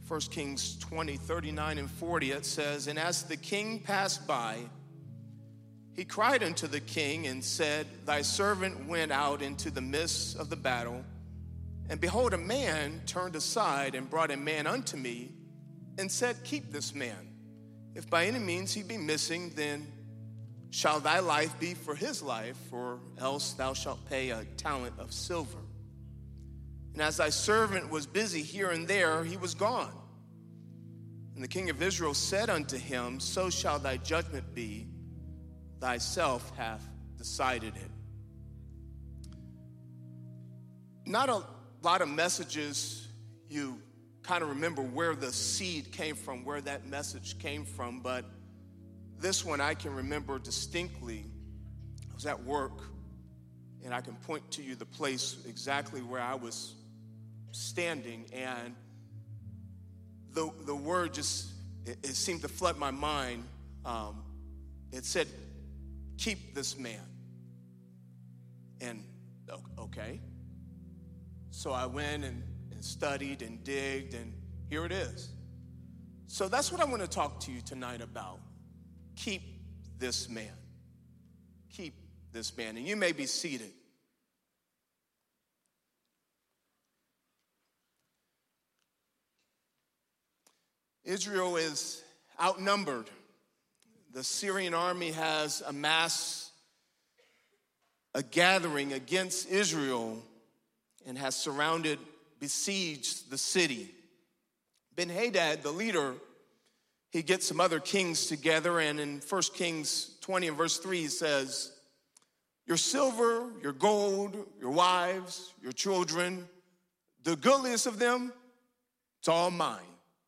1 Kings 20, 39 and 40, it says, "And as the king passed by, he cried unto the king and said, Thy servant went out into the midst of the battle, and behold, a man turned aside and brought a man unto me, and said, Keep this man. If by any means he be missing, then shall thy life be for his life, or else thou shalt pay a talent of silver. And as thy servant was busy here and there, he was gone. And the king of Israel said unto him, So shall thy judgment be, thyself hath decided it." Not a lot of messages you kind of remember where the seed came from, where that message came from, but this one I can remember distinctly. I was at work, and I can point to you the place exactly where I was standing, and the word just, it seemed to flood my mind. It said, "Keep this man." And okay. So I went and studied and digged, and here it is. So that's what I want to talk to you tonight about. Keep this man. Keep this man. And you may be seated. Israel is outnumbered. The Syrian army has amassed a gathering against Israel and has surrounded, besieged the city. Ben-Hadad, the leader, he gets some other kings together, and in 1 Kings 20 and verse 3, he says, "Your silver, your gold, your wives, your children, the goodliest of them, it's all mine.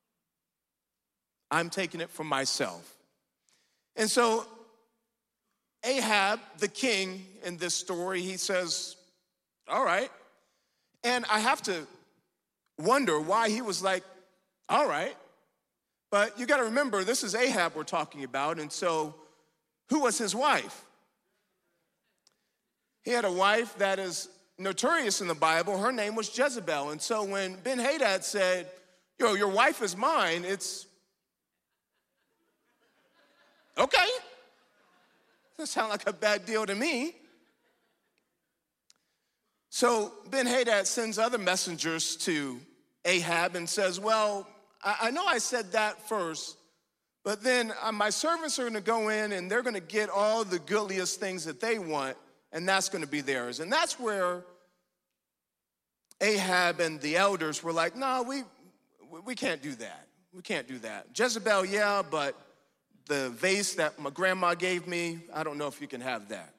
I'm taking it for myself." And so Ahab, the king in this story, he says, all right. And I have to wonder why he was like, all right. But you got to remember, this is Ahab we're talking about. And so who was his wife? He had a wife that is notorious in the Bible. Her name was Jezebel. And so when Ben-Hadad said, your wife is mine, it's okay. Doesn't sound like a bad deal to me. So Ben-Hadad sends other messengers to Ahab and says, well, I know I said that first, but then my servants are going to go in and they're going to get all the goodliest things that they want, and that's going to be theirs. And that's where Ahab and the elders were like, no, we can't do that. We can't do that. Jezebel, yeah, but the vase that my grandma gave me, I don't know if you can have that.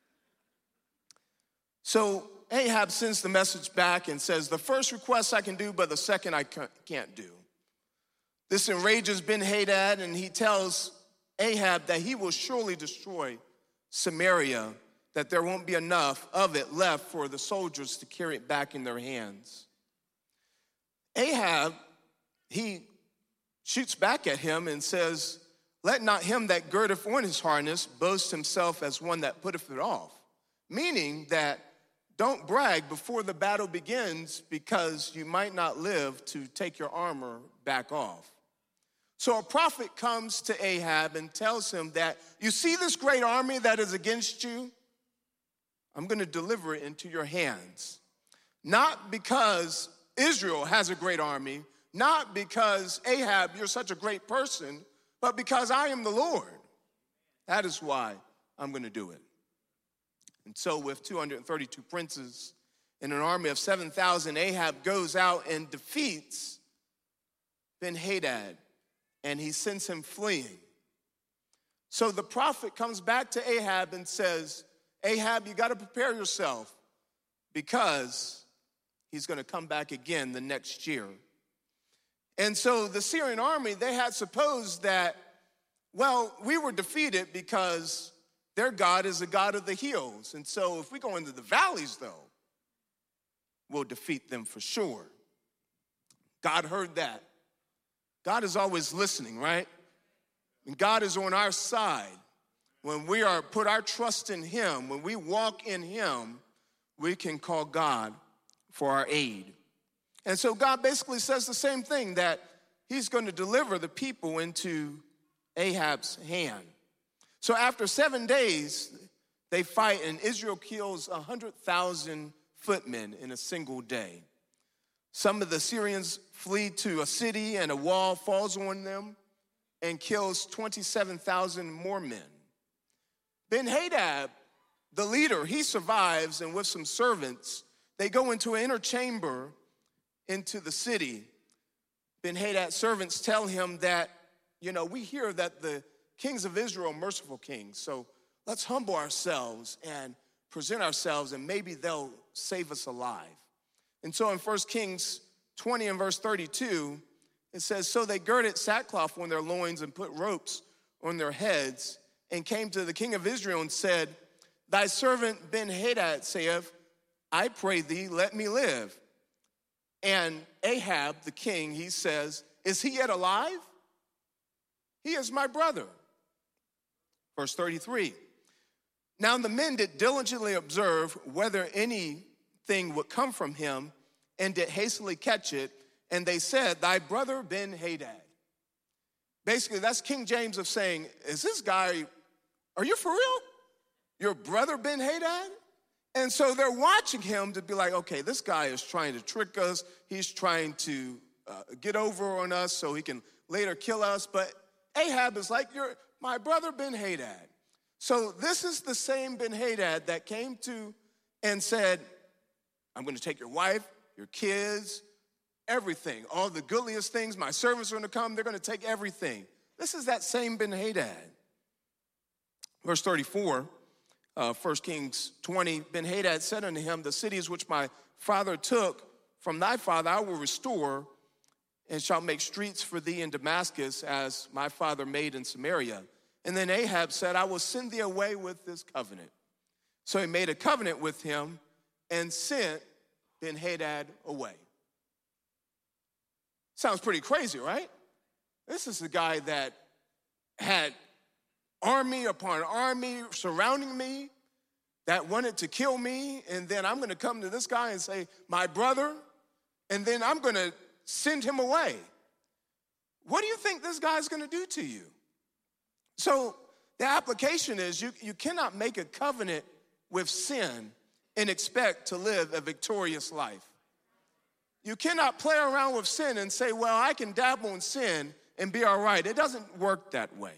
So Ahab sends the message back and says, the first request I can do, but the second I can't do. This enrages Ben-Hadad, and he tells Ahab that he will surely destroy Samaria, that there won't be enough of it left for the soldiers to carry it back in their hands. Ahab, he shoots back at him and says, let not him that girdeth on his harness boast himself as one that putteth it off. Meaning that don't brag before the battle begins, because you might not live to take your armor back off. So a prophet comes to Ahab and tells him that, you see this great army that is against you? I'm going to deliver it into your hands. Not because Israel has a great army, not because Ahab, you're such a great person, but because I am the Lord. That is why I'm going to do it. And so with 232 princes and an army of 7,000, Ahab goes out and defeats Ben-Hadad, and he sends him fleeing. So the prophet comes back to Ahab and says, Ahab, you got to prepare yourself, because he's going to come back again the next year. And so the Syrian army, they had supposed that, well, we were defeated because their God is a God of the hills. And so if we go into the valleys, though, we'll defeat them for sure. God heard that. God is always listening, right? And God is on our side. When we are put our trust in him, when we walk in him, we can call God for our aid. And so God basically says the same thing, that he's going to deliver the people into Ahab's hand. So after 7 days, they fight, and Israel kills 100,000 footmen in a single day. Some of the Syrians flee to a city, and a wall falls on them and kills 27,000 more men. Ben-Hadad, the leader, he survives, and with some servants, they go into an inner chamber into the city. Ben-Hadad's servants tell him that, we hear that the kings of Israel are merciful kings, so let's humble ourselves and present ourselves, and maybe they'll save us alive. And so in 1 Kings 20 and verse 32, it says, so they girded sackcloth on their loins and put ropes on their heads and came to the king of Israel and said, thy servant Ben-Hadad saith, I pray thee, let me live. And Ahab, the king, he says, is he yet alive? He is my brother. Verse 33, now the men did diligently observe whether anything would come from him, and did hastily catch it, and they said, thy brother Ben-Hadad. Basically, that's King James of saying, is this guy, are you for real? Your brother Ben-Hadad? And so they're watching him to be like, okay, this guy is trying to trick us. He's trying to get over on us so he can later kill us. But Ahab is like, you're my brother Ben-Hadad. So this is the same Ben-Hadad that came to and said, I'm going to take your wife, your kids, everything, all the goodliest things. My servants are going to come. They're going to take everything. This is that same Ben-Hadad. Verse 34, 1 Kings 20, Ben-Hadad said unto him, the cities which my father took from thy father I will restore, and shall make streets for thee in Damascus as my father made in Samaria. And then Ahab said, I will send thee away with this covenant. So he made a covenant with him and sent Ben-Hadad away. Sounds pretty crazy, right? This is the guy that had army upon army surrounding me, that wanted to kill me, and then I'm going to come to this guy and say, my brother, and then I'm going to send him away. What do you think this guy's going to do to you? So the application is you cannot make a covenant with sin and expect to live a victorious life. You cannot play around with sin and say, well, I can dabble in sin and be all right. It doesn't work that way.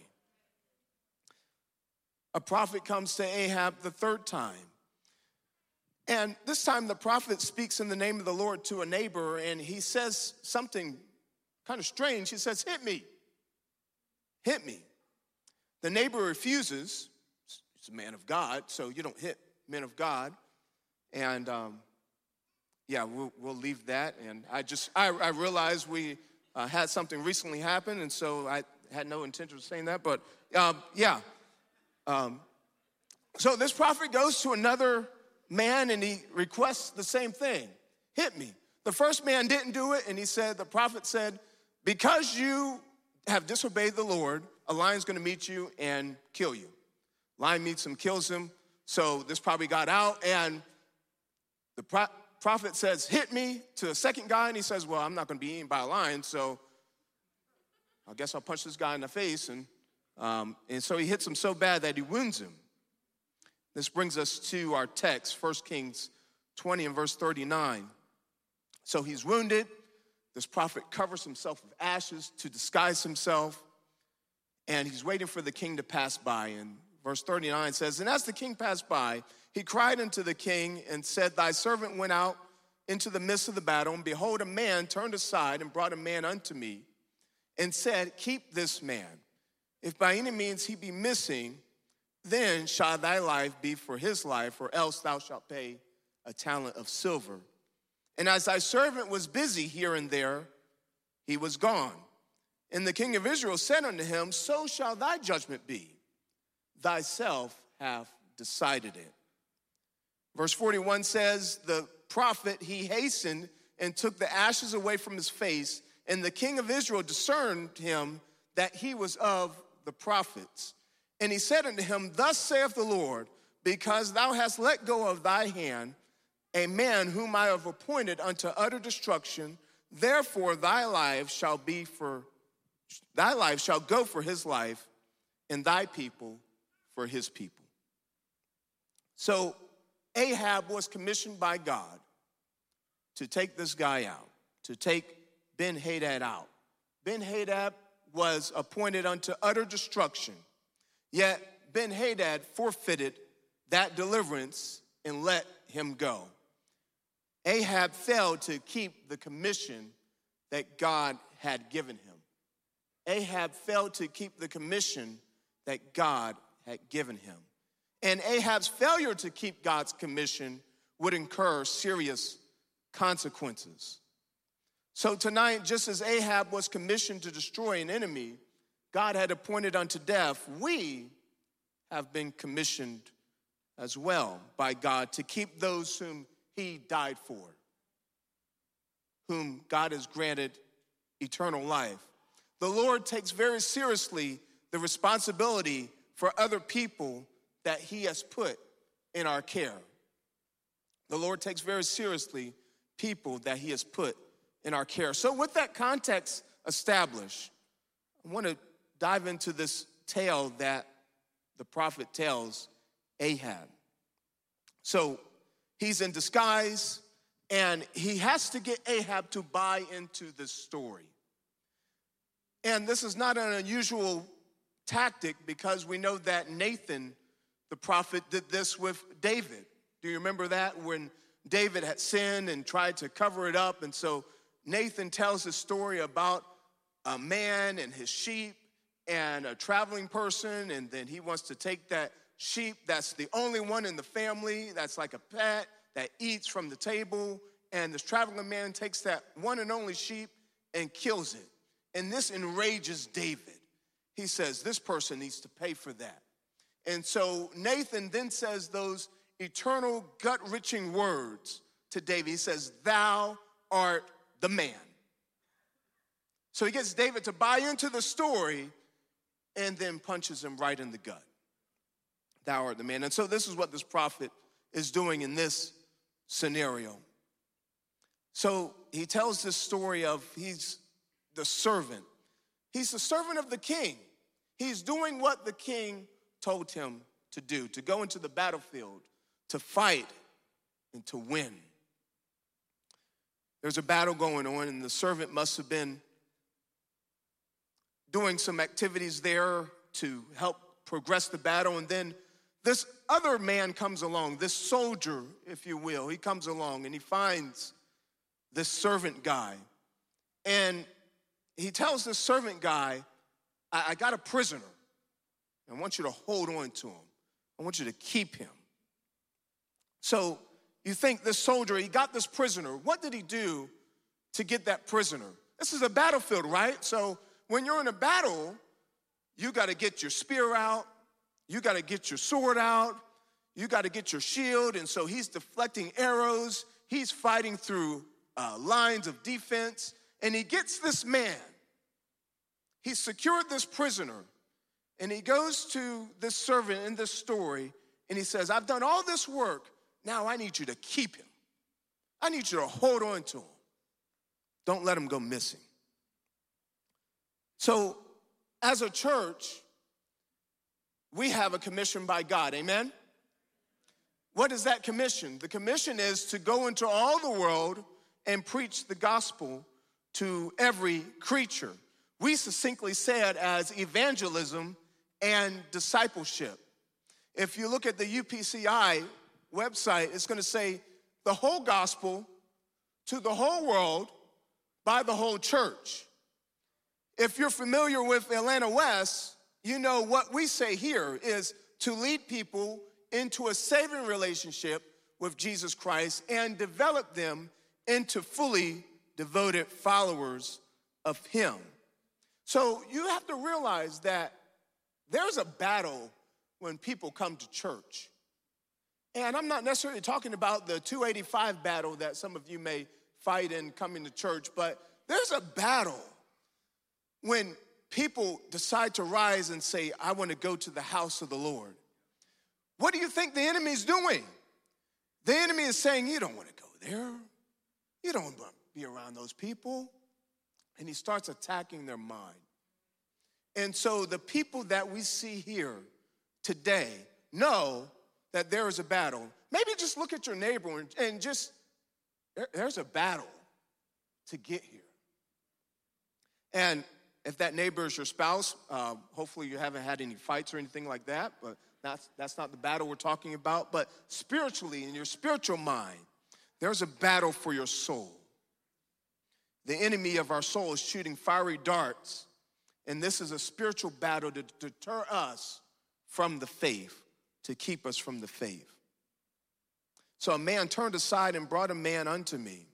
A prophet comes to Ahab the third time. And this time the prophet speaks in the name of the Lord to a neighbor, and he says something kind of strange. He says, hit me. Hit me. The neighbor refuses. He's a man of God, so you don't hit men of God. And we'll leave that. And I realized we had something recently happen, and so I had no intention of saying that. But so this prophet goes to another man, and he requests the same thing. Hit me. The first man didn't do it, and the prophet said, because you have disobeyed the Lord, a lion's going to meet you and kill you. Lion meets him, kills him. So this probably got out, and the prophet says, hit me, to a second guy, and he says, well, I'm not going to be eaten by a lion, so I guess I'll punch this guy in the face. And so he hits him so bad that he wounds him. This brings us to our text, 1 Kings 20 and verse 39. So he's wounded. This prophet covers himself with ashes to disguise himself, and he's waiting for the king to pass by. And verse 39 says, and as the king passed by, he cried unto the king and said, thy servant went out into the midst of the battle, and behold, a man turned aside and brought a man unto me and said, keep this man. If by any means he be missing, then shall thy life be for his life, or else thou shalt pay a talent of silver. And as thy servant was busy here and there, he was gone. And the king of Israel said unto him, so shall thy judgment be. Thyself have decided it. Verse 41 says, the prophet, he hastened and took the ashes away from his face, and the king of Israel discerned him that he was of the prophets. And he said unto him, thus saith the Lord, because thou hast let go of thy hand a man whom I have appointed unto utter destruction, Therefore thy life shall go for his life, and thy people for his people. So Ahab was commissioned by God to take this guy out, to take Ben-Hadad out. Ben-Hadad was appointed unto utter destruction, yet Ben-Hadad forfeited that deliverance and let him go. Ahab failed to keep the commission that God had given him. Ahab failed to keep the commission that God had given him. And Ahab's failure to keep God's commission would incur serious consequences. So tonight, just as Ahab was commissioned to destroy an enemy God had appointed unto death, we have been commissioned as well by God to keep those whom he died for, whom God has granted eternal life. The Lord takes very seriously the responsibility for other people that he has put in our care. The Lord takes very seriously people that he has put in our care. So with that context established, I want to dive into this tale that the prophet tells Ahab. So he's in disguise, and he has to get Ahab to buy into this story. And this is not an unusual tactic, because we know that Nathan, the prophet, did this with David. Do you remember that? When David had sinned and tried to cover it up, and so Nathan tells a story about a man and his sheep and a traveling person, and then he wants to take that sheep that's the only one in the family, that's like a pet, that eats from the table, and this traveling man takes that one and only sheep and kills it. And this enrages David. He says, this person needs to pay for that. And so Nathan then says those eternal gut-wrenching words to David. He says, thou art the man. So he gets David to buy into the story and then punches him right in the gut. Thou art the man. And so this is what this prophet is doing in this scenario. So he tells this story of he's the servant. He's the servant of the king. He's doing what the king told him to do, to go into the battlefield, to fight, and to win. There's a battle going on, and the servant must have been doing some activities there to help progress the battle. And then this other man comes along, this soldier, if you will. He comes along, and he finds this servant guy. And he tells this servant guy, I got a prisoner. I want you to hold on to him. I want you to keep him. So you think this soldier, he got this prisoner. What did he do to get that prisoner? This is a battlefield, right? So when you're in a battle, you got to get your spear out. You got to get your sword out. You got to get your shield. And so he's deflecting arrows. He's fighting through lines of defense. And he gets this man. He secured this prisoner. And he goes to this servant in this story, and he says, I've done all this work. Now I need you to keep him. I need you to hold on to him. Don't let him go missing. So as a church, we have a commission by God, amen? What is that commission? The commission is to go into all the world and preach the gospel to every creature. We succinctly say it as evangelism and discipleship. If you look at the UPCI website, it's going to say the whole gospel to the whole world by the whole church. If you're familiar with Atlanta West, you know what we say here is to lead people into a saving relationship with Jesus Christ and develop them into fully devoted followers of him. So you have to realize that there's a battle when people come to church. And I'm not necessarily talking about the 285 battle that some of you may fight in coming to church, but there's a battle when people decide to rise and say, I want to go to the house of the Lord. What do you think the enemy is doing? The enemy is saying, you don't want to go there. You don't want to be around those people. And he starts attacking their mind. And so the people that we see here today know that there is a battle. Maybe just look at your neighbor and just, there's a battle to get here. And if that neighbor is your spouse, hopefully you haven't had any fights or anything like that, but that's not the battle we're talking about. But spiritually, in your spiritual mind, there's a battle for your soul. The enemy of our soul is shooting fiery darts, and this is a spiritual battle to deter us from the faith, to keep us from the faith. So a man turned aside and brought a man unto me.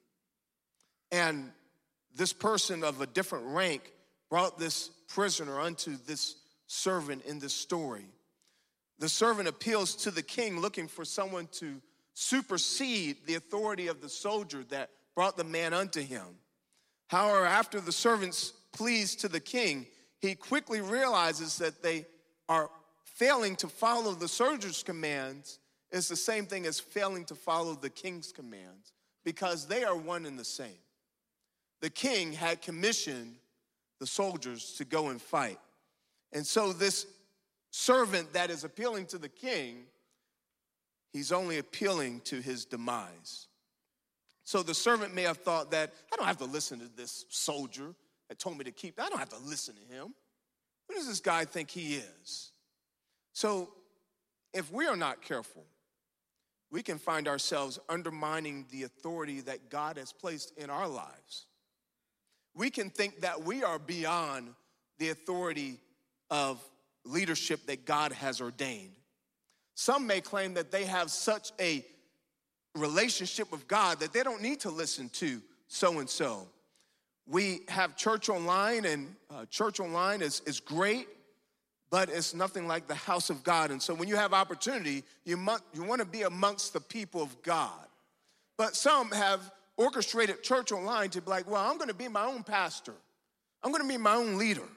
And this person of a different rank brought this prisoner unto this servant in this story. The servant appeals to the king, looking for someone to supersede the authority of the soldier that brought the man unto him. However, after the servant's pleas to the king, he quickly realizes that they are failing to follow the soldier's commands is the same thing as failing to follow the king's commands, because they are one and the same. The king had commissioned the soldiers to go and fight. And so this servant that is appealing to the king, he's only appealing to his demise. So the servant may have thought that, I don't have to listen to this soldier that told me to keep, I don't have to listen to him. Who does this guy think he is? So if we are not careful, we can find ourselves undermining the authority that God has placed in our lives. We can think that we are beyond the authority of leadership that God has ordained. Some may claim that they have such a relationship with God that they don't need to listen to so-and-so. We have church online, and church online is great, but it's nothing like the house of God. And so when you have opportunity, you want to be amongst the people of God. But some have orchestrated church online to be like, well, I'm going to be my own pastor. I'm going to be my own leader.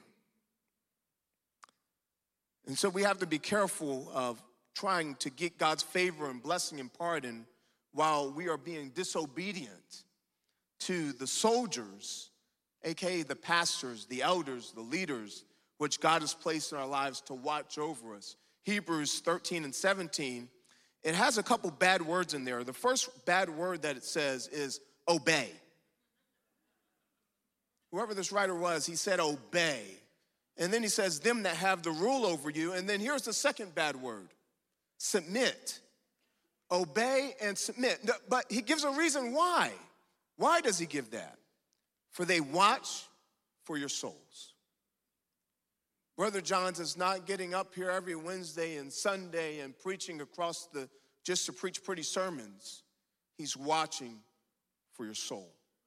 And so we have to be careful of trying to get God's favor and blessing and pardon while we are being disobedient to the soldiers, aka the pastors, the elders, the leaders, which God has placed in our lives to watch over us. Hebrews 13 and 17, it has a couple bad words in there. The first bad word that it says is obey. Whoever this writer was, he said obey. And then he says, them that have the rule over you. And then here's the second bad word, submit. Obey and submit. But he gives a reason why. Why does he give that? For they watch for your souls. Brother Johns is not getting up here every Wednesday and Sunday and preaching across just to preach pretty sermons. He's watching for your soul.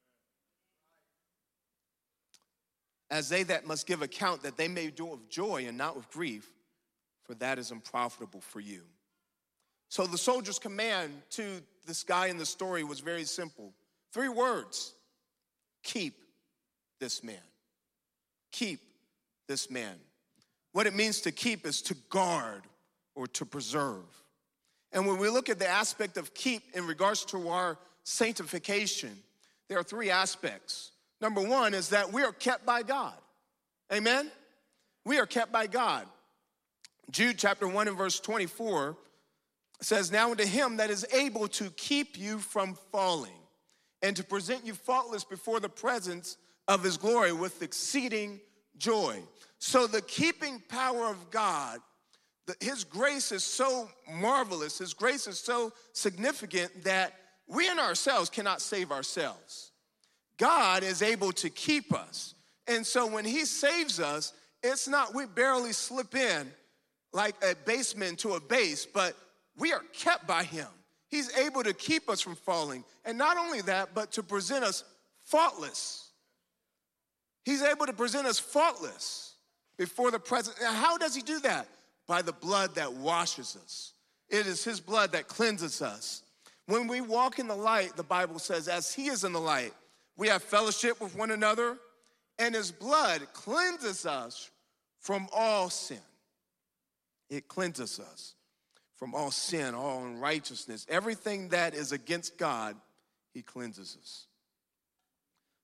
As they that must give account, that they may do it with joy and not with grief, for that is unprofitable for you. So the soldier's command to this guy in the story was very simple. 3 words: keep this man. Keep this man. What it means to keep is to guard or to preserve. And when we look at the aspect of keep in regards to our sanctification, there are 3 aspects. Number 1 is that we are kept by God. Amen? We are kept by God. Jude chapter 1 and verse 24 says, now unto him that is able to keep you from falling and to present you faultless before the presence of his glory with exceeding joy. So the keeping power of God, his grace is so marvelous, his grace is so significant that we in ourselves cannot save ourselves. God is able to keep us. And so when he saves us, it's not we barely slip in like a baseman to a base, but we are kept by him. He's able to keep us from falling. And not only that, but to present us faultless. He's able to present us faultless before the presence. Now, how does he do that? By the blood that washes us. It is his blood that cleanses us. When we walk in the light, the Bible says, as he is in the light, we have fellowship with one another, and his blood cleanses us from all sin. It cleanses us from all sin, all unrighteousness. Everything that is against God, he cleanses us.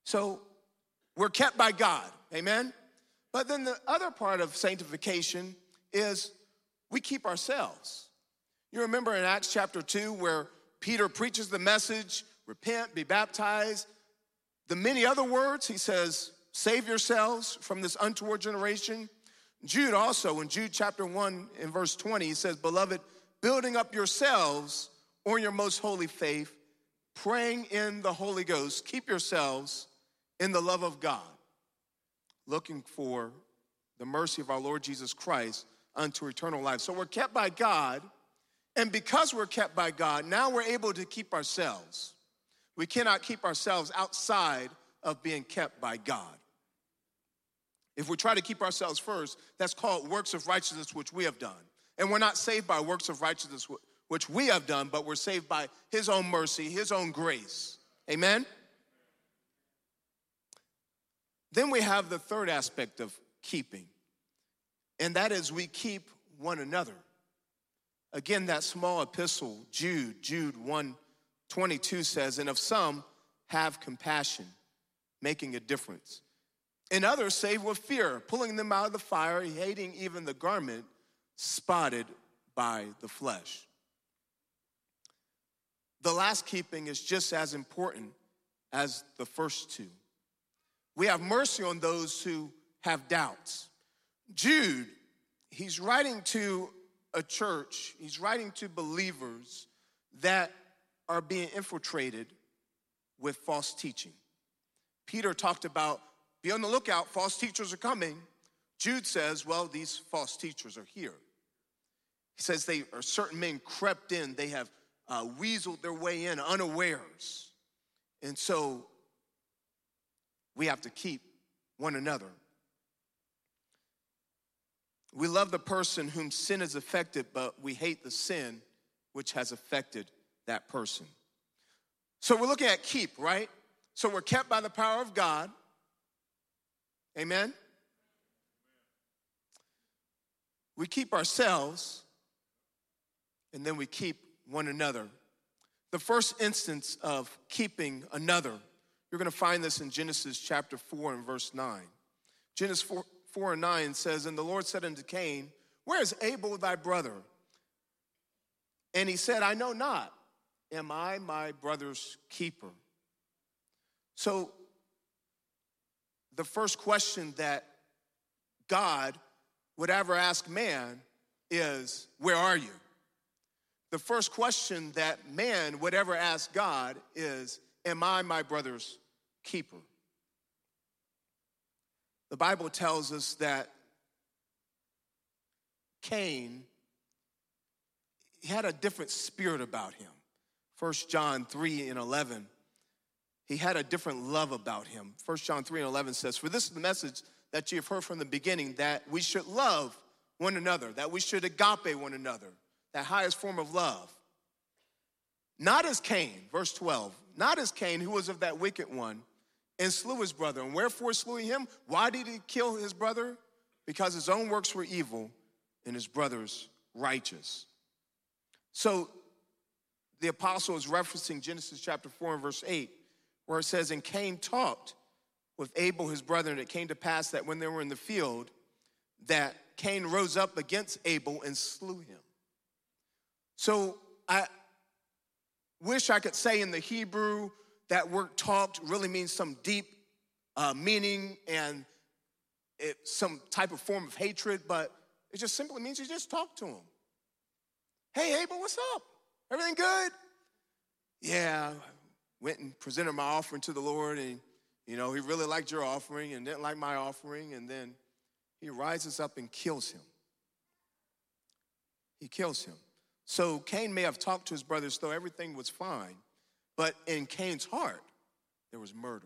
So we're kept by God, amen? But then the other part of sanctification is we keep ourselves. You remember in Acts chapter 2 where Peter preaches the message, repent, be baptized. The many other words, he says, save yourselves from this untoward generation. Jude also, in Jude chapter 1 in verse 20, he says, beloved, building up yourselves on your most holy faith, praying in the Holy Ghost, keep yourselves in the love of God, looking for the mercy of our Lord Jesus Christ unto eternal life. So we're kept by God, and because we're kept by God, now we're able to keep ourselves. We cannot keep ourselves outside of being kept by God. If we try to keep ourselves first, that's called works of righteousness, which we have done. And we're not saved by works of righteousness, which we have done, but we're saved by his own mercy, his own grace. Amen? Then we have the third aspect of keeping, and that is we keep one another. Again, that small epistle, Jude 1:22 says, and of some have compassion, making a difference. And others save with fear, pulling them out of the fire, hating even the garment spotted by the flesh. The last keeping is just as important as the first two. We have mercy on those who have doubts. Jude, he's writing to a church, he's writing to believers that are being infiltrated with false teaching. Peter talked about, be on the lookout, false teachers are coming. Jude says, well, these false teachers are here. He says they are certain men crept in, they have weaseled their way in unawares. And so we have to keep one another. We love the person whom sin has affected, but we hate the sin which has affected that person. So we're looking at keep, right? So we're kept by the power of God. Amen? We keep ourselves, and then we keep one another. The first instance of keeping another, you're going to find this in Genesis chapter 4 and verse 9. Genesis 4 and 9 says, and the Lord said unto Cain, where is Abel thy brother? And he said, I know not. Am I my brother's keeper? So the first question that God would ever ask man is, where are you? The first question that man would ever ask God is, am I my brother's keeper? The Bible tells us that Cain, he had a different spirit about him. 1 John 3 and 11, he had a different love about him. 1 John 3 and 11 says, for this is the message that you have heard from the beginning, that we should love one another, that we should agape one another, that highest form of love. Not as Cain, verse 12, not as Cain, who was of that wicked one, and slew his brother. And wherefore slew he him? Why did he kill his brother? Because his own works were evil and his brother's righteous. So the apostle is referencing Genesis chapter 4 and verse 8, where it says, and Cain talked with Abel his brother, and it came to pass that when they were in the field, that Cain rose up against Abel and slew him. So I wish I could say in the Hebrew that word talked really means some deep meaning and some type of form of hatred, but it just simply means you just talk to him. Hey, Abel, what's up? Everything good? Yeah, went and presented my offering to the Lord, and he really liked your offering and didn't like my offering, and then he rises up and kills him. He kills him. So Cain may have talked to his brothers, though everything was fine, but in Cain's heart, there was murder.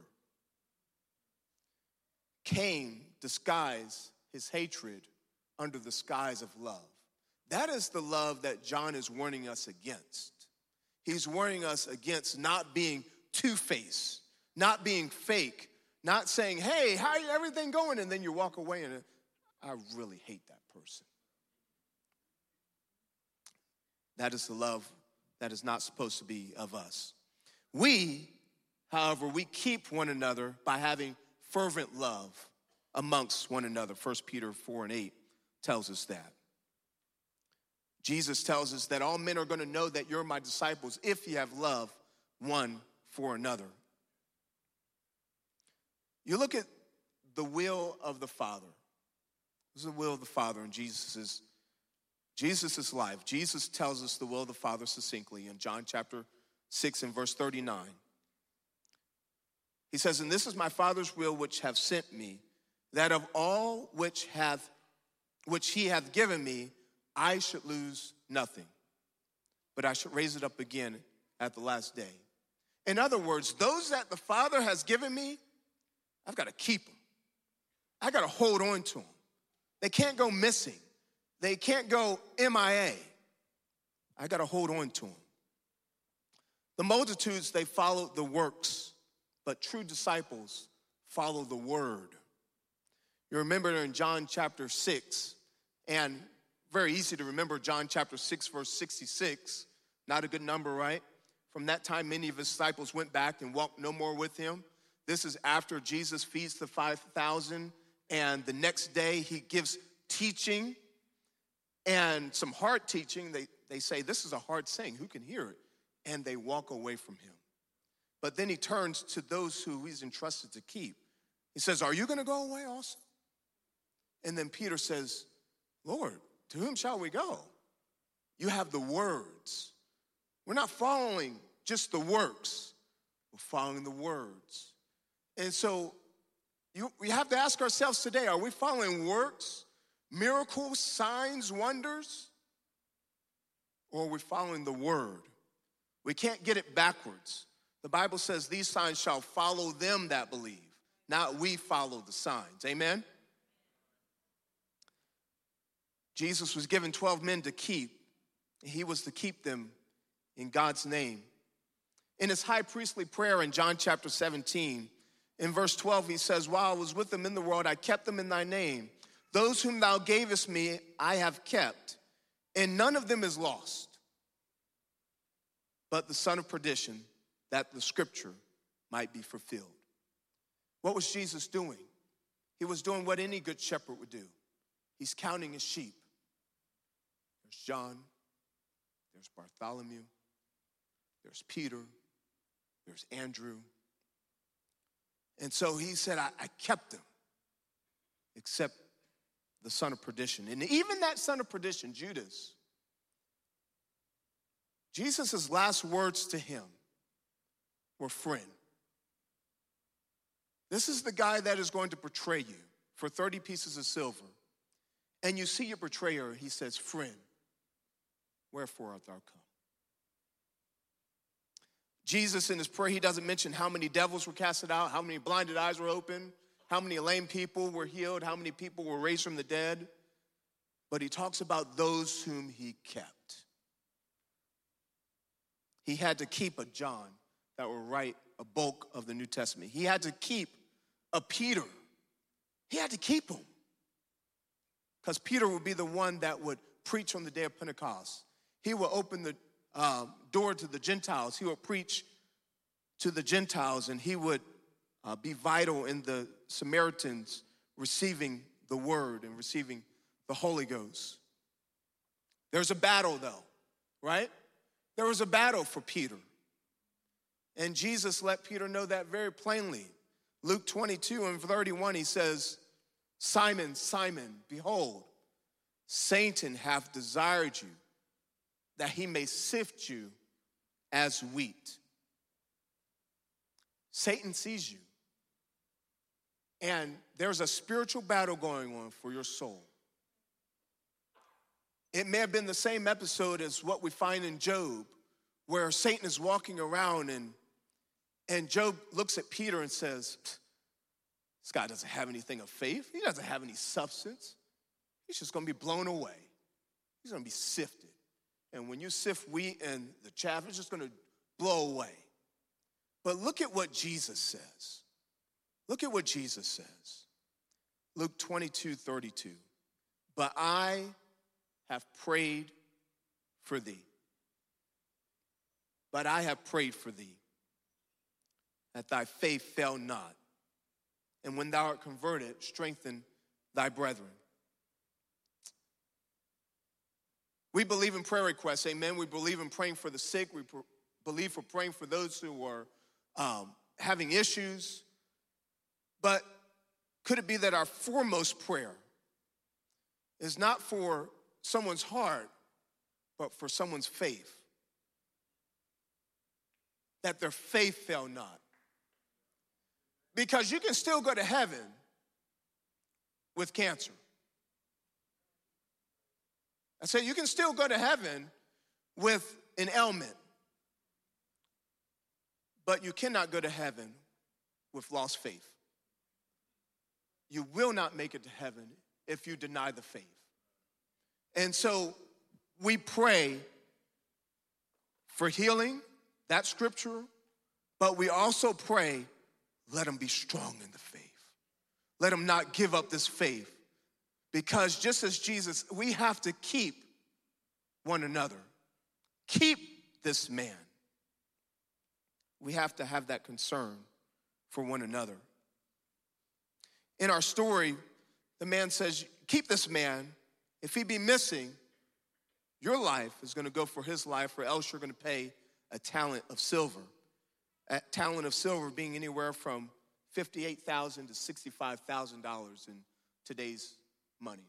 Cain disguised his hatred under the skies of love. That is the love that John is warning us against. He's warning us against not being two-faced, not being fake, not saying, hey, how everything going? And then you walk away and I really hate that person. That is the love that is not supposed to be of us. We However, we keep one another by having fervent love amongst one another. 1 Peter 4:8 tells us that. Jesus tells us that all men are going to know that you're my disciples if you have love one for another. You look at the will of the Father. This is the will of the Father in Jesus' life. Jesus tells us the will of the Father succinctly in John chapter 6 and verse 39. He says, and this is my Father's will which have sent me, that of all which he hath given me, I should lose nothing, but I should raise it up again at the last day. In other words, those that the Father has given me, I've got to keep them. I got to hold on to them. They can't go missing. They can't go MIA. I got to hold on to them. The multitudes, they followed the works, but true disciples follow the word. You remember in John chapter 6, and very easy to remember John chapter 6, verse 66. Not a good number, right? From that time, many of his disciples went back and walked no more with him. This is after Jesus feeds the 5,000, and the next day he gives teaching, and some hard teaching. They say, this is a hard saying, who can hear it? And they walk away from him. But then he turns to those who he's entrusted to keep. He says, are you going to go away also? And then Peter says, Lord, to whom shall we go? You have the words. We're not following just the works. We're following the words. And so we have to ask ourselves today, are we following works, miracles, signs, wonders? Or are we following the word? We can't get it backwards. The Bible says these signs shall follow them that believe. Not we follow the signs. Amen? Jesus was given 12 men to keep. He was to keep them in God's name. In his high priestly prayer in John chapter 17, in verse 12, he says, while I was with them in the world, I kept them in thy name. Those whom thou gavest me, I have kept, and none of them is lost, but the son of perdition, that the scripture might be fulfilled. What was Jesus doing? He was doing what any good shepherd would do. He's counting his sheep. There's John, there's Bartholomew, there's Peter, there's Andrew. And so he said, I kept them, except the son of perdition. And even that son of perdition, Judas, Jesus' last words to him were friend. This is the guy that is going to betray you for 30 pieces of silver. And you see your betrayer, he says, friend, wherefore art thou come? Jesus in his prayer, he doesn't mention how many devils were casted out, how many blinded eyes were opened, how many lame people were healed, how many people were raised from the dead. But he talks about those whom he kept. He had to keep a John that would write a bulk of the New Testament. He had to keep a Peter. He had to keep him. Because Peter would be the one that would preach on the day of Pentecost. He would open the door to the Gentiles. He would preach to the Gentiles, and he would be vital in the Samaritans receiving the word and receiving the Holy Ghost. There's a battle, though, right? There was a battle for Peter. And Jesus let Peter know that very plainly. Luke 22 and 31, he says, Simon, Simon, behold, Satan hath desired you, that he may sift you as wheat. Satan sees you. And there's a spiritual battle going on for your soul. It may have been the same episode as what we find in Job, where Satan is walking around and Job looks at Peter and says, this guy doesn't have anything of faith. He doesn't have any substance. He's just going to be blown away. He's going to be sifted. And when you sift wheat and the chaff, it's just going to blow away. But look at what Jesus says. Look at what Jesus says. Luke 22:32. But I have prayed for thee. But I have prayed for thee. that thy faith fail not. And when thou art converted, strengthen thy brethren. We believe in prayer requests, amen. We believe in praying for the sick. We believe for praying for those who are having issues. But could it be that our foremost prayer is not for someone's heart, but for someone's faith? That their faith fail not. Because you can still go to heaven with cancer. I said you can still go to heaven with an ailment, but you cannot go to heaven with lost faith. You will not make it to heaven if you deny the faith. And so we pray for healing, that's scripture, but we also pray, let them be strong in the faith. Let them not give up this faith. Because just as Jesus, we have to keep one another. Keep this man. We have to have that concern for one another. In our story, the man says, keep this man. If he be missing, your life is going to go for his life, or else you're going to pay a talent of silver. A talent of silver being anywhere from $58,000 to $65,000 in today's money.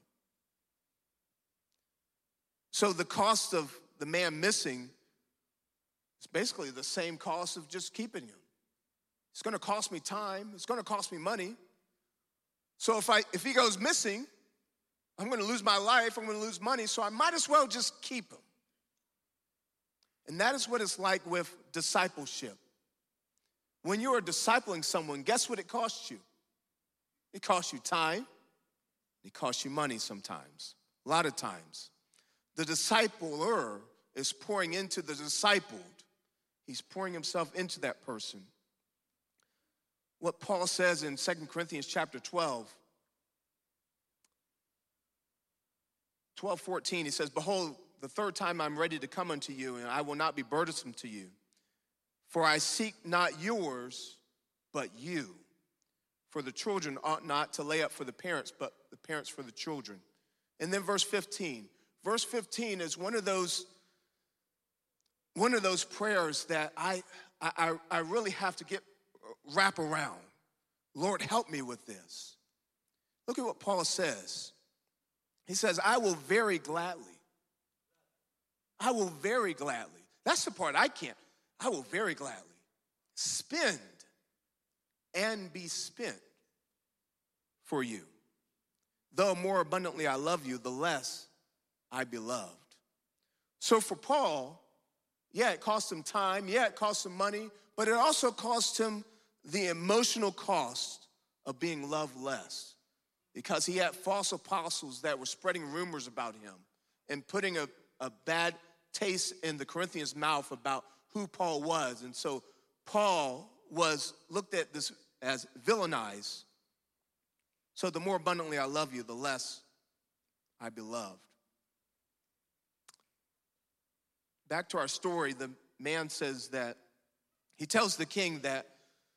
So the cost of the man missing is basically the same cost of just keeping him. It's going to cost me time. It's going to cost me money. So if he goes missing, I'm going to lose my life. I'm going to lose money. So I might as well just keep him. And that is what it's like with discipleship. When you are discipling someone, guess what it costs you? It costs you time. It costs you money sometimes, a lot of times. The discipler is pouring into the discipled. He's pouring himself into that person. What Paul says in 2 Corinthians chapter 12:14, he says, behold, the third time I'm ready to come unto you, and I will not be burdensome to you. For I seek not yours, but you. For the children ought not to lay up for the parents, but the parents for the children. And then verse 15. Verse 15 is one of those prayers that I really have to wrap around. Lord, help me with this. Look at what Paul says. He says, I will very gladly. I will very gladly. That's the part I can't. I will very gladly spend and be spent for you. Though more abundantly I love you, the less I be loved. So for Paul, yeah, it cost him time. Yeah, it cost him money. But it also cost him the emotional cost of being loved less. Because he had false apostles that were spreading rumors about him and putting a bad taste in the Corinthians' mouth about who Paul was. And so Paul was looked at this as villainized. So the more abundantly I love you, the less I be loved. Back to our story, the man says that, he tells the king that,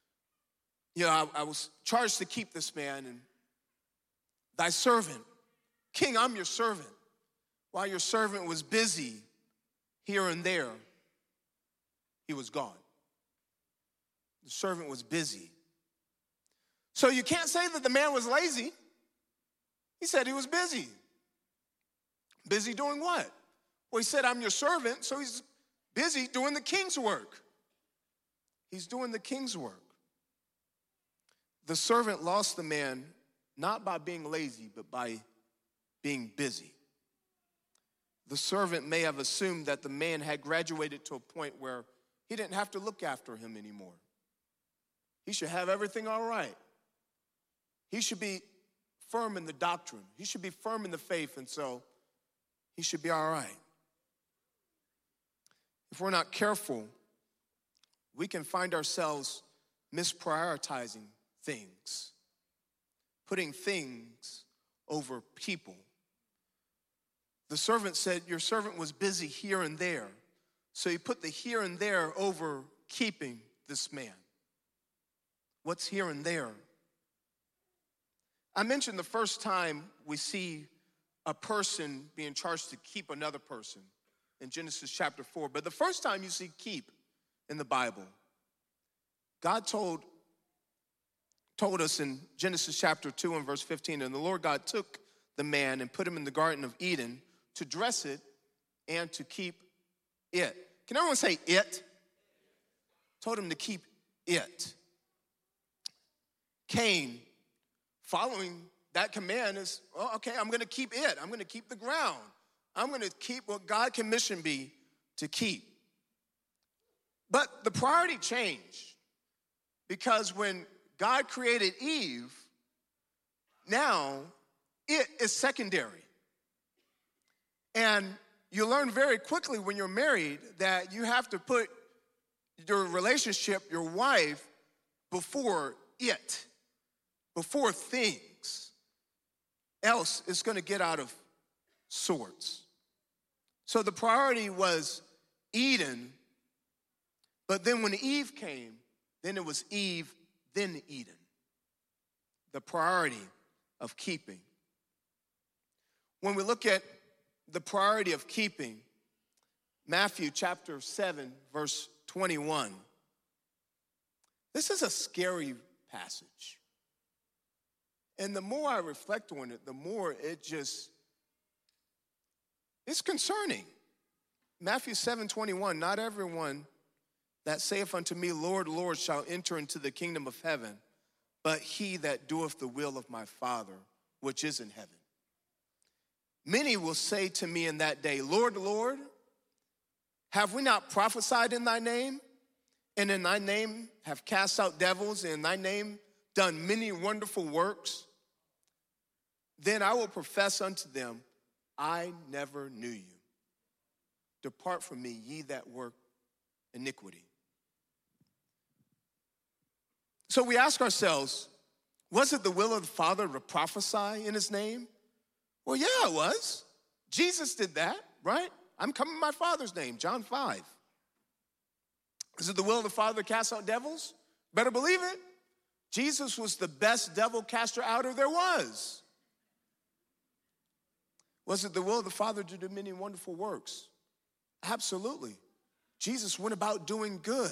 I was charged to keep this man, and thy servant, king, I'm your servant. While your servant was busy here and there, he was gone. The servant was busy. So you can't say that the man was lazy. He said he was busy. Busy doing what? Well, he said, I'm your servant, so he's busy doing the king's work. He's doing the king's work. The servant lost the man not by being lazy, but by being busy. The servant may have assumed that the man had graduated to a point where he didn't have to look after him anymore. He should have everything all right. He should be firm in the doctrine. He should be firm in the faith, and so he should be all right. If we're not careful, we can find ourselves misprioritizing things, putting things over people. The servant said, your servant was busy here and there. So he put the here and there over keeping this man. what's here and there. I mentioned the first time we see a person being charged to keep another person in Genesis chapter 4. But the first time you see keep in the Bible, God told us in Genesis chapter 2 and verse 15, and the Lord God took the man and put him in the Garden of Eden to dress it and to keep it. Can everyone say it? Told him to keep it. Cain, following that command, is, well, okay, I'm going to keep it. I'm going to keep the ground. I'm going to keep what God commissioned me to keep. But the priority changed, because when God created Eve, now it is secondary. And you learn very quickly when you're married that you have to put your relationship, your wife, before it, before things. Else it's going to get out of sorts. So the priority was Eden, but then when Eve came, then it was Eve, then Eden. The priority of keeping. When we look at the priority of keeping, Matthew chapter 7, verse 21. This is a scary passage. And the more I reflect on it, the more it's concerning. Matthew 7:21, not everyone that saith unto me, Lord, Lord, shall enter into the kingdom of heaven, but he that doeth the will of my Father, which is in heaven. Many will say to me in that day, Lord, Lord, have we not prophesied in thy name? And in thy name have cast out devils, and in thy name done many wonderful works? Then I will profess unto them, I never knew you. Depart from me, ye that work iniquity. So we ask ourselves, was it the will of the Father to prophesy in his name? Well, yeah, it was. Jesus did that, right? I'm coming in my Father's name, John 5. Is it the will of the Father to cast out devils? Better believe it. Jesus was the best devil caster outer there was. Was it the will of the Father to do many wonderful works? Absolutely. Jesus went about doing good.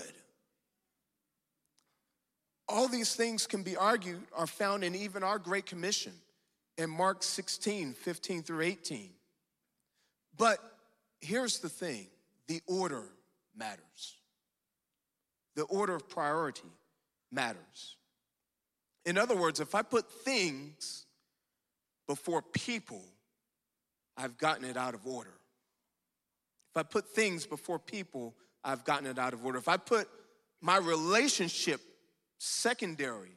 All these things can be argued, are found in even our Great Commission in Mark 16, 15 through 18. But here's the thing, the order matters. The order of priority matters. In other words, if I put things before people, I've gotten it out of order. If I put things before people, I've gotten it out of order. If I put my relationship secondary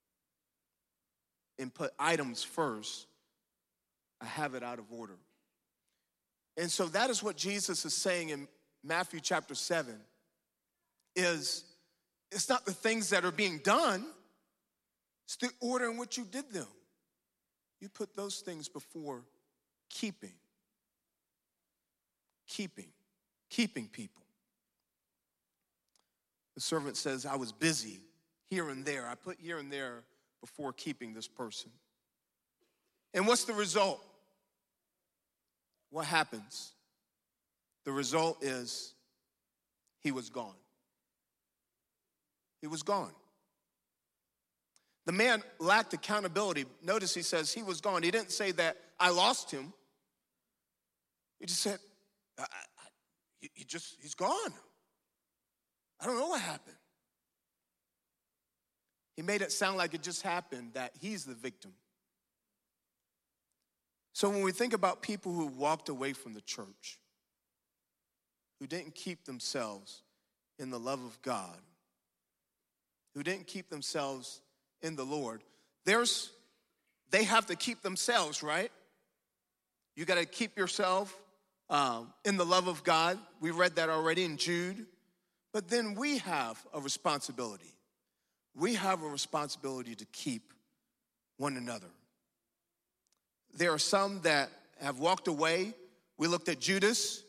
and put items first, I have it out of order. And so that is what Jesus is saying in Matthew chapter 7, is it's not the things that are being done, it's the order in which you did them. You put those things before keeping people. The servant says, I was busy here and there. I put here and there before keeping this person. And what's the result? What happens? The result is he was gone. He was gone. The man lacked accountability. Notice he says he was gone. He didn't say that I lost him. He just said, he's gone. I don't know what happened. He made it sound like it just happened, that he's the victim. So when we think about people who walked away from the church, who didn't keep themselves in the love of God, who didn't keep themselves in the Lord, they have to keep themselves, right? You got to keep yourself in the love of God. We read that already in Jude. But then we have a responsibility. We have a responsibility to keep one another. There are some that have walked away. We looked at Judas.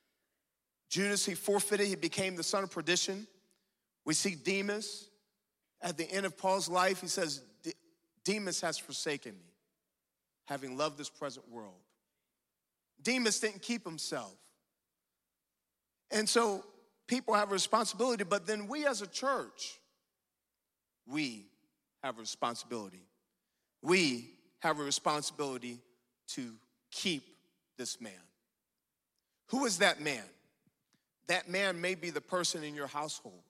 Judas, he forfeited. He became the son of perdition. We see Demas. At the end of Paul's life, he says, Demas has forsaken me, having loved this present world. Demas didn't keep himself. And so people have a responsibility, but then we as a church, we have a responsibility. We have a responsibility to keep this man. Who is that man? That man may be the person in your household.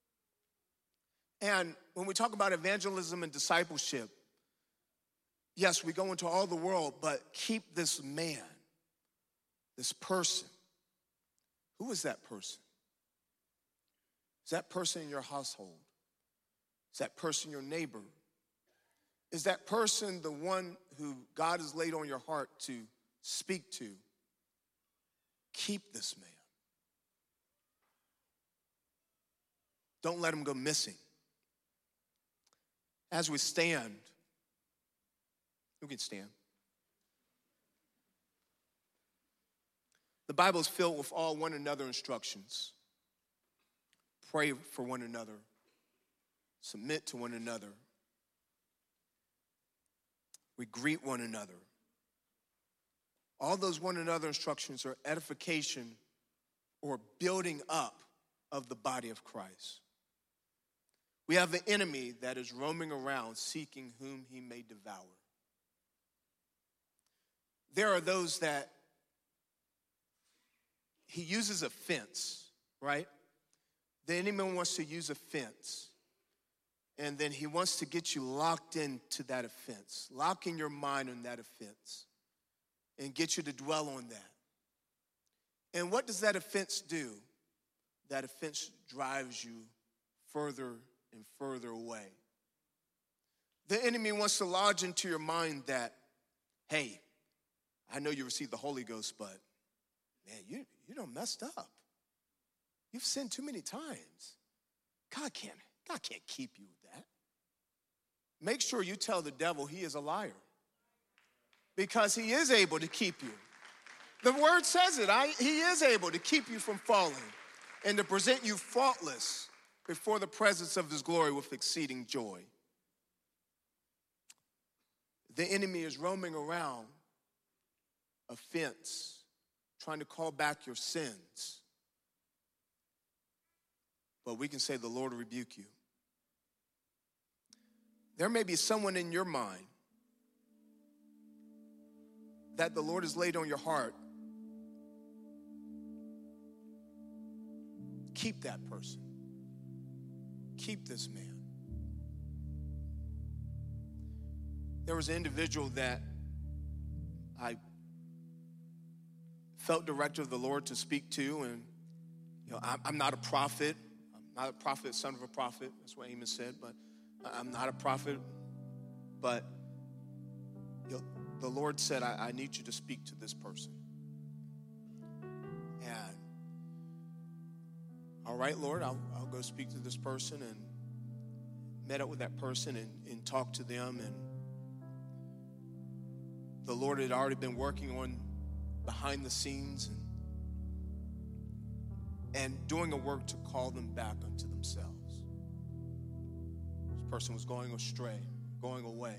And when we talk about evangelism and discipleship, yes, we go into all the world, but keep this man, this person. Who is that person? Is that person in your household? Is that person your neighbor? Is that person the one who God has laid on your heart to speak to? Keep this man. Don't let him go missing. As we stand, you can stand. The Bible is filled with all one another instructions. Pray for one another. Submit to one another. We greet one another. All those one another instructions are edification or building up of the body of Christ. We have the enemy that is roaming around seeking whom he may devour. There are those that he uses a fence, right? The enemy wants to use a fence. And then he wants to get you locked into that offense, locking your mind on that offense, and get you to dwell on that. And what does that offense do? That offense drives you further and further away. The enemy wants to lodge into your mind that, hey, I know you received the Holy Ghost, but man, you done messed up. You've sinned too many times. God can't keep you with that. Make sure you tell the devil he is a liar, because he is able to keep you. The word says it. He is able to keep you from falling and to present you faultless before the presence of his glory with exceeding joy. The enemy is roaming around a fence, trying to call back your sins. But we can say, the Lord will rebuke you. There may be someone in your mind that the Lord has laid on your heart. Keep that person. Keep this man. There was an individual that I felt directed of the Lord to speak to, and I'm not a prophet. I'm not a prophet, son of a prophet. That's what Amos said, but I'm not a prophet. But the Lord said, I need you to speak to this person. And all right, Lord, I'll go speak to this person, and met up with that person and talked to them. And the Lord had already been working on behind the scenes and doing a work to call them back unto themselves. This person was going astray, going away.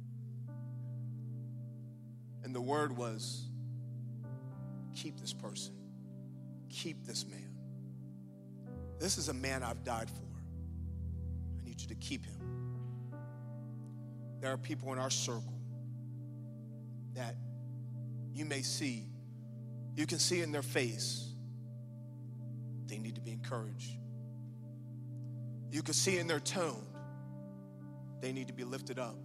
And the word was, keep this person. Keep this man. This is a man I've died for. I need you to keep him. There are people in our circle that you may see, you can see in their face, they need to be encouraged. You can see in their tone, they need to be lifted up.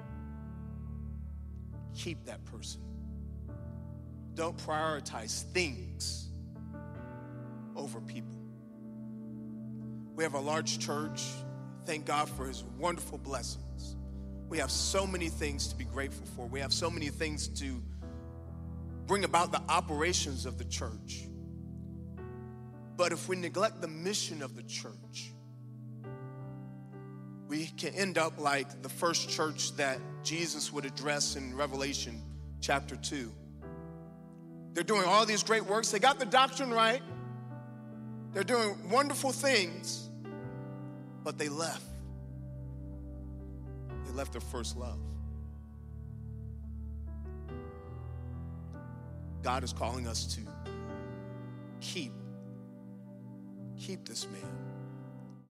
Keep that person. Don't prioritize things over people. We have a large church. Thank God for his wonderful blessings. We have so many things to be grateful for. We have so many things to bring about the operations of the church. But if we neglect the mission of the church, we can end up like the first church that Jesus would address in Revelation chapter 2. They're doing all these great works. They got the doctrine right. They're doing wonderful things, but they left. left their first love. God is calling us to keep this man.